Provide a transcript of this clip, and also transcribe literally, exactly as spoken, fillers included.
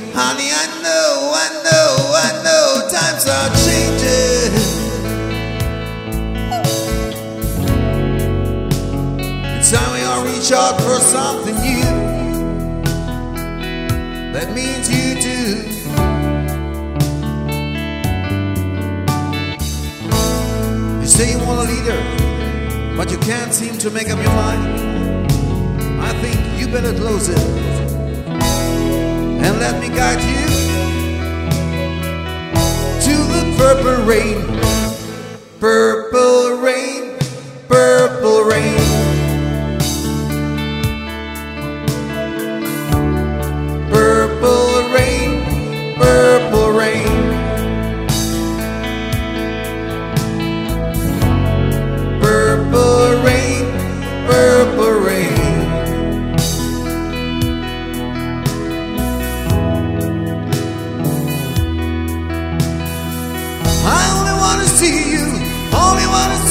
Honey, I know, I know, I know times are changing. It's time we all reach out for something new. That means you do. You say you want a leader, but you can't seem to make up your mind. I think you better close it and let me guide you to the purple rain. Purple rain, purple rain. Purple rain, purple rain. Purple rain, purple rain. I only wanna see you, only wanna see you.